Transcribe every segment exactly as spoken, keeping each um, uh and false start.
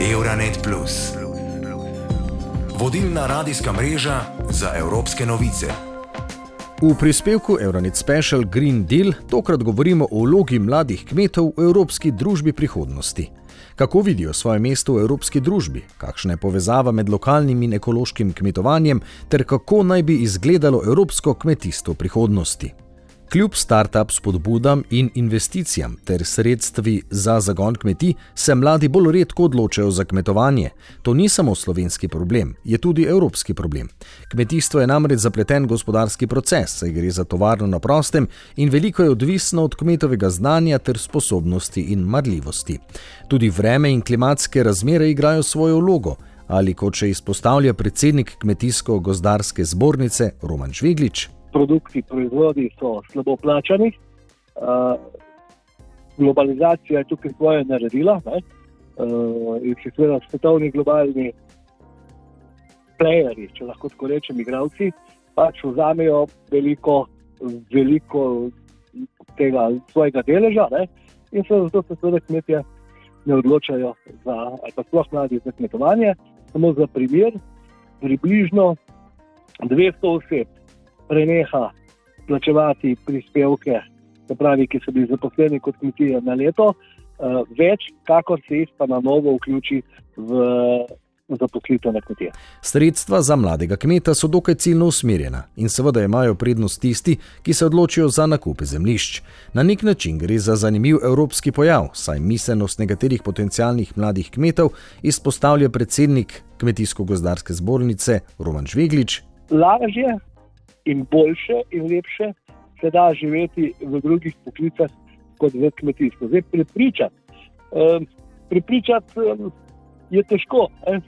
Euranet Plus, vodilna radijska mreža za evropske novice. V prispevku Euranet Special Green Deal tokrat govorimo o vlogi mladih kmetov v evropski družbi prihodnosti. Kako vidijo svoje mesto v evropski družbi, kakšna je povezava med lokalnim in ekološkim kmetovanjem ter kako naj bi izgledalo evropsko kmetijstvo prihodnosti. Kljub start-up spodbudam in investicijam ter sredstvi za zagon kmetij se mladi bolj redko odločajo za kmetovanje. To ni samo slovenski problem, je tudi evropski problem. Kmetijstvo je namreč zapleten gospodarski proces, saj gre za tovarno na prostem in veliko je odvisno od kmetovega znanja ter sposobnosti in marljivosti. Tudi vreme in klimatske razmere igrajo svojo vlogo, ali kot še izpostavlja predsednik Kmetijsko-gozdarske zbornice Roman Žveglič. Produkti, proizvodi so slabo plačani, uh, globalizacija je tukaj svoje naredila, ne? Uh, in se seveda svetovni globalni playerji, če lahko tako rečem, igravci, pač vzamejo veliko, veliko tega svojega deleža, ne? In se zato se seveda kmetje ne odločajo za, ali pa sploh mladi za kmetovanje. Samo za primer, približno dvesto oseb preneha plačevati prispevke, se pravi, ki so bili zaposleni kot kmetije na leto, več, kakor se jih pa na novo vključi v zaposlitev na kmetije. Sredstva za mladega kmeta so dokaj ciljno usmerjena in seveda imajo prednost tisti, ki se odločijo za nakupe zemljišč. Na nek način gre za zanimiv evropski pojav, saj miselnost nekaterih potencialnih mladih kmetov izpostavlja predsednik Kmetijsko-gozdarske zbornice Roman Žveglič. Lažje in boljše in lepše se da živeti v drugih poklicah kot v kmetijstvu. Zdaj, prepričati, eh, prepričati eh, je težko. Eh.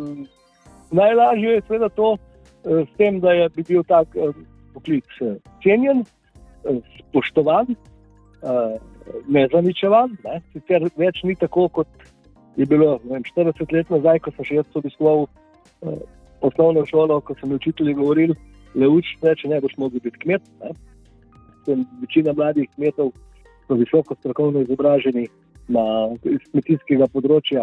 Najlažje je seveda to eh, s tem, da je bi bil tak eh, poklic eh, cenjen, eh, spoštovan, eh, nezaničevan. Ne. Sicer več ni tako, kot je bilo ne vem, štirideset let nazaj, ko sem še jaz obiskoval eh, osnovno šolo, ko sem učitelji govoril, le uči, če ne boš mogel biti kmet. Ne. Večina mladih kmetov so visoko strokovno izobraženi na iz kmetijskega področja,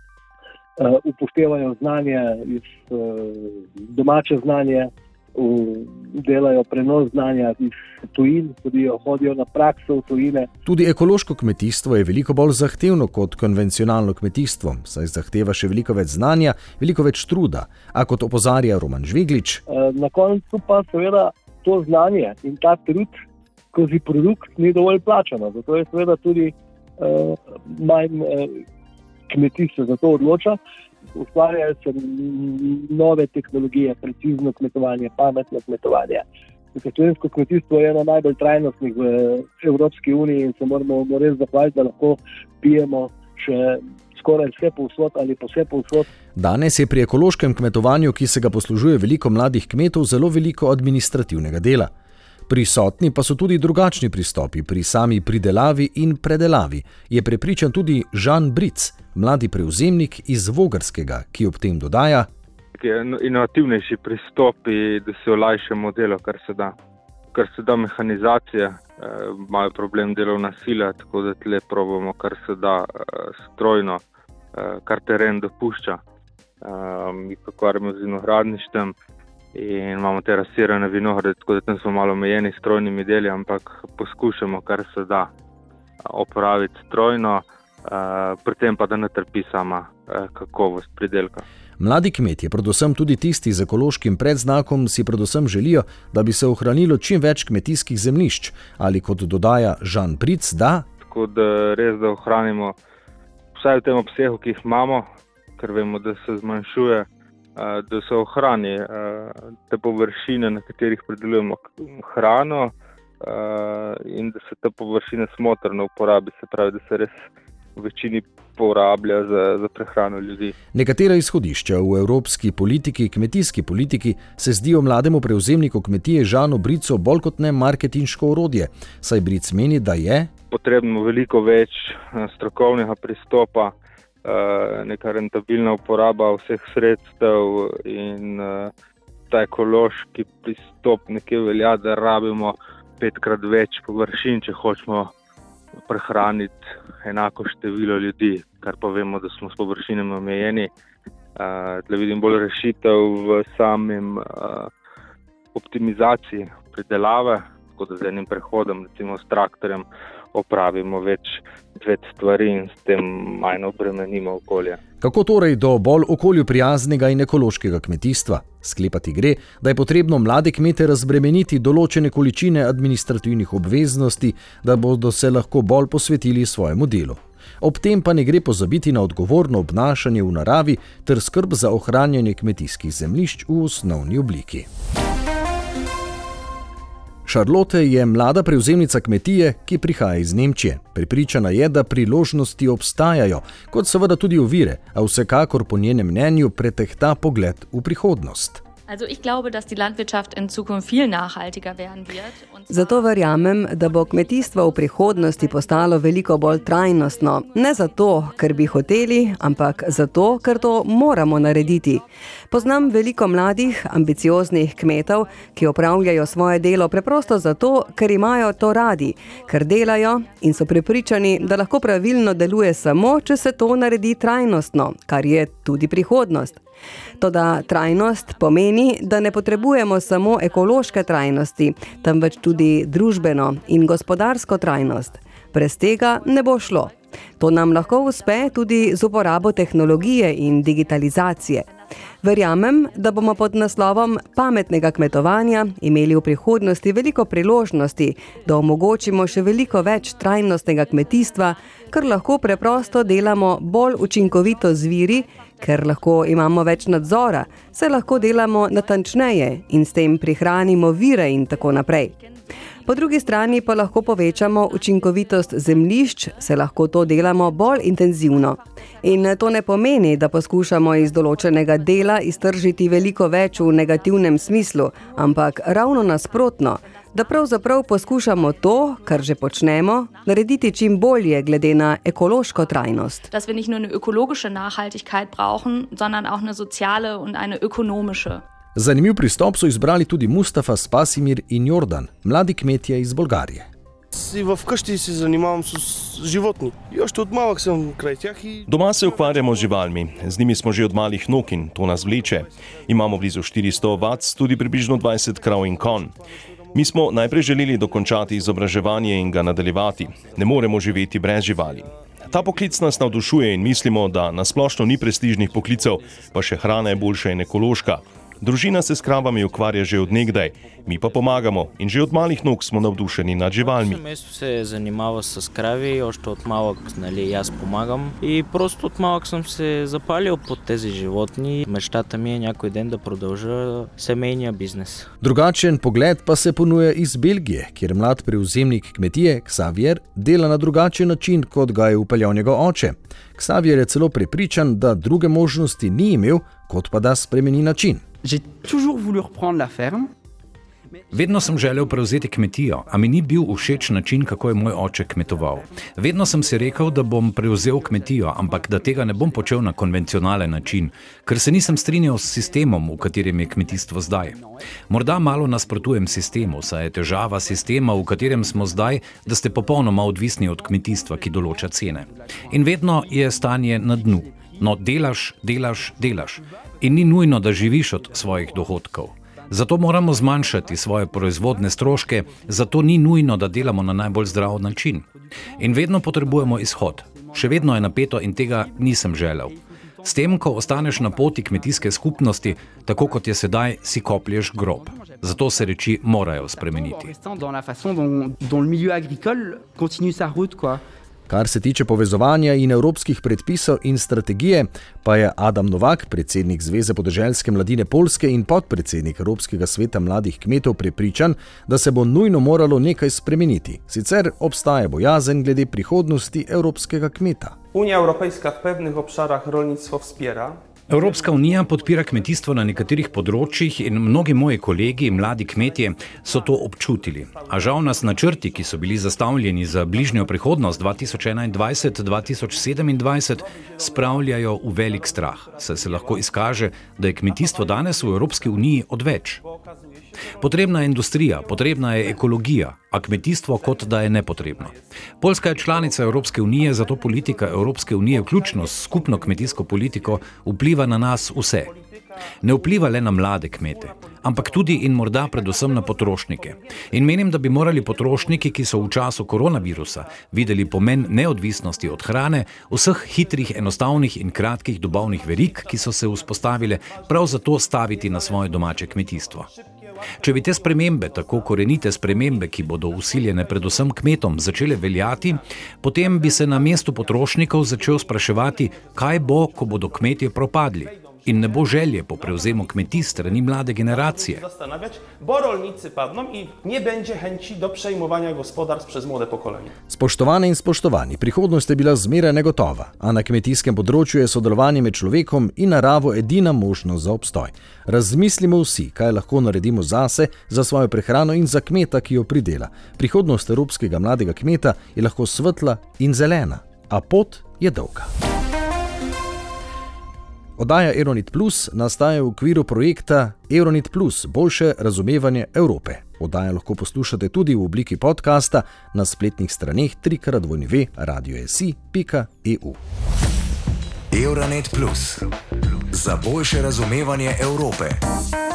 uh, upoštevajo znanje iz uh, domače znanje, uh, delajo prenos znanja iz tujin, hodijo, hodijo na prakso v tujine. Tudi ekološko kmetijstvo je veliko bolj zahtevno kot konvencionalno kmetijstvo, saj zahteva še veliko več znanja, veliko več truda. A kot opozarja Roman Žveglič, na koncu pa seveda to znanje in ta trud skozi produkt ni dovolj plačano. Zato je seveda tudi uh, manj uh, kmetij se za to odloča. Ustvarjajo se nove tehnologije, precizno kmetovanje, pametno kmetovanje. Slovensko kmetijstvo je eno najbolj trajnostnih v Evropski uniji in se moramo res zahvaliti, da lahko pijemo še skoraj vse povsod ali pa vse povsod. Danes je pri ekološkem kmetovanju, ki se ga poslužuje veliko mladih kmetov, zelo veliko administrativnega dela. Prisotni pa so tudi drugačni pristopi pri sami pridelavi in predelavi, je prepričan tudi Žan Bric, mladi prevzemnik iz Vogrskega, ki ob tem dodaja: inovativnejši pristopi, da se olajšamo delo, kar se da. Kar se da mehanizacije, eh, imajo problem delovna sila, tako da tle probamo, kar se da eh, strojno, eh, kar teren dopušča. Eh, mi pokvarjamo z vinogradništvom in imamo te rasirane vinograde, tako da tam smo malo omejeni s strojnimi deli, ampak poskušamo, kar se da opraviti strojno, eh, pri tem pa da ne trpi sama eh, kakovost pridelka. Mladi kmetje, predvsem tudi tisti z ekološkim predznakom, si predvsem želijo, da bi se ohranilo čim več kmetijskih zemljišč, ali kot dodaja Žan Bric, da tako da res da ohranimo vsaj v tem obsegu, ki jih imamo, ker vemo, da se zmanjšuje, da se ohrani te površine, na katerih pridelujemo hrano, in da se te površine smotrno uporabi, se pravi, da se res v večini porablja za, za prehrano ljudi. Nekatera izhodišča v evropski politiki, kmetijski politiki, se zdijo mlademu prevzemniku kmetije Žanu Bricu bolj kot ne marketinško orodje, saj Bric meni, da je potrebno veliko več strokovnega pristopa, neka rentabilna uporaba vseh sredstev in ta ekološki pristop nekje velja, da rabimo petkrat več površin, če hočemo prehraniti enako število ljudi, kar pa vemo, da smo s površinami omejeni. Tle vidim bolj rešitev v samem optimizaciji pridelave, tako da z enim prehodom, recimo s traktorjem, opravimo več, več stvari in s tem manj obremenimo okolje. Kako torej do bolj okolju prijaznega in ekološkega kmetijstva? Sklepati gre, da je potrebno mlade kmete razbremeniti določene količine administrativnih obveznosti, da bodo se lahko bolj posvetili svojemu delu. Ob tem pa ne gre pozabiti na odgovorno obnašanje v naravi ter skrb za ohranjanje kmetijskih zemljišč v osnovni obliki. Charlotte je mlada prevzemnica kmetije, ki prihaja iz Nemčije. Prepričana je, da priložnosti obstajajo, kot seveda tudi ovire, a vsekakor po njenem mnenju pretehta pogled v prihodnost. Also ich glaube, dass die Landwirtschaft in Zukunft viel nachhaltiger werden wird. Zato verjamem, da bo kmetijstvo v prihodnosti postalo veliko bolj trajnostno. Ne zato, ker bi hoteli, ampak zato, ker to moramo narediti. Poznam veliko mladih, ambicioznih kmetov, ki opravljajo svoje delo preprosto zato, ker imajo to radi, ker delajo in so prepričani, da lahko pravilno deluje samo, če se to naredi trajnostno, kar je tudi prihodnost. Toda trajnost pomeni, da ne potrebujemo samo ekološke trajnosti, temveč tudi družbeno in gospodarsko trajnost. Brez tega ne bo šlo. To nam lahko uspe tudi z uporabo tehnologije in digitalizacije. Verjamem, da bomo pod naslovom pametnega kmetovanja imeli v prihodnosti veliko priložnosti, da omogočimo še veliko več trajnostnega kmetijstva, ker lahko preprosto delamo bolj učinkovito z viri, ker lahko imamo več nadzora, se lahko delamo natančneje in s tem prihranimo vire in tako naprej. Po drugi strani pa lahko povečamo učinkovitost zemljišč, se lahko to delamo bolj intenzivno. In to ne pomeni, da poskušamo iz določenega dela iztržiti veliko več v negativnem smislu, ampak ravno nasprotno, da pravzaprav poskušamo to, kar že počnemo, narediti čim bolje glede na ekološko trajnost. Dass wir nicht nur eine ökologische Nachhaltigkeit brauchen, sondern auch eine soziale und eine ökonomische. Zanimiv pristop so izbrali tudi Mustafa Spasimir in Jordan, mladi kmetje iz Bolgarije. V къщи se zanimavam s životni. Još od malak sem kraj tjah i... Doma se ukvarjamo z živalmi. Z njimi smo že od malih nog in to nas vleče. Imamo blizu štiristo ovac, tudi približno dvajset krav in konj. Mi smo najprej želeli dokončati izobraževanje in ga nadaljevati. Ne moremo živeti brez živali. Ta poklic nas navdušuje in mislimo, da nasplošno ni prestižnih poklicev, pa še hrana je boljša in ekološka. Družina se s kravami ukvarja že od nekdaj, mi pa pomagamo in že od malih nog smo navdušeni nad živalmi. Семейство се занимава с крави, още от малък, нали, аз помагам и просто от малък съм се запалил под тези животни. Мечтата ми е някой ден да продължа семейния бизнес. Drugačen pogled pa se ponuja iz Belgije, kjer mlad prevzemnik kmetije, Xavier, dela na drugačen način, kot ga je upeljal njegov oče. Xavier je celo prepričan, da druge možnosti ni imel, kot pa da spremeni način. J'ai toujours voulu reprendre la ferme. Vedno sem želel prevzeti kmetijo, a mi ni bil všeč način, kako je moj oče kmetoval. Vedno sem si rekel, da bom prevzel kmetijo, ampak da tega ne bom počel na konvencionalen način, ker se nisem strinjal s sistemom, v katerem je kmetijstvo zdaj. Morda malo nasprotujem sistemu, saj je težava sistema, v katerem smo zdaj, da ste popolnoma odvisni od kmetijstva, ki določa cene. In vedno je stanje na dnu. No, delaš, delaš, delaš. In ni nujno, da živiš od svojih dohodkov. Zato moramo zmanjšati svoje proizvodne stroške, zato ni nujno, da delamo na najbolj zdrav način. In vedno potrebujemo izhod. Še vedno je napeto in tega nisem želel. S tem, ko ostaneš na poti kmetijske skupnosti, tako kot je sedaj, si koplješ grob. Zato se reči morajo spremeniti. Kar se tiče povezovanja in evropskih predpisov in strategije, pa je Adam Novak, predsednik Zveze podeželske mladine Poljske in podpredsednik Evropskega sveta mladih kmetov, prepričan, da se bo nujno moralo nekaj spremeniti. Sicer obstaja bojazen glede prihodnosti evropskega kmeta. Unija Evropejska v pewnych obszarach rolnictwo wspiera. Evropska unija podpira kmetijstvo na nekaterih področjih in mnogi moji kolegi, mladi kmetje, so to občutili. A žal nas načrti, ki so bili zastavljeni za bližnjo prihodnost dva tisoč enaindvajset do dva tisoč sedemindvajset, spravljajo v velik strah, saj se lahko izkaže, da je kmetijstvo danes v Evropski uniji odveč. Potrebna je industrija, potrebna je ekologija, a kmetijstvo kot da je nepotrebno. Poljska je članica Evropske unije, zato politika Evropske unije, vključno s skupno kmetijsko politiko, vpliva na nas vse. Ne vpliva le na mlade kmete, ampak tudi in morda predvsem na potrošnike. In menim, da bi morali potrošniki, ki so v času koronavirusa videli pomen neodvisnosti od hrane, vseh hitrih, enostavnih in kratkih dobavnih verig, ki so se vzpostavile, prav zato staviti na svoje domače kmetijstvo. Če bi te spremembe, tako korenite spremembe, ki bodo usiljene predvsem kmetom, začele veljati, potem bi se na mestu potrošnikov začel spraševati, kaj bo, ko bodo kmetje propadli. In ne bo želje po prevzemu kmetij strani mlade generacije. Bo rolnicy padną i nie będzie chęci do przejmowania gospodarstw przez młode pokolenie. Spoštovane in spoštovani, prihodnost je bila zmeraj negotova, a na kmetijskem področju je sodelovanje med človekom in naravo edina možnost za obstoj. Razmislimo vsi, kaj lahko naredimo zase, za svojo prehrano in za kmeta, ki jo pridela. Prihodnost evropskega mladega kmeta je lahko svetla in zelena, a pot je dolga. Oddaja Euronet Plus nastaja v okviru projekta Euronet Plus, boljše razumevanje Evrope. Oddajo lahko poslušate tudi v obliki podcasta na spletnih straneh tri krat w pika radio s i pika e u. Euronet Plus, za boljše razumevanje Evrope.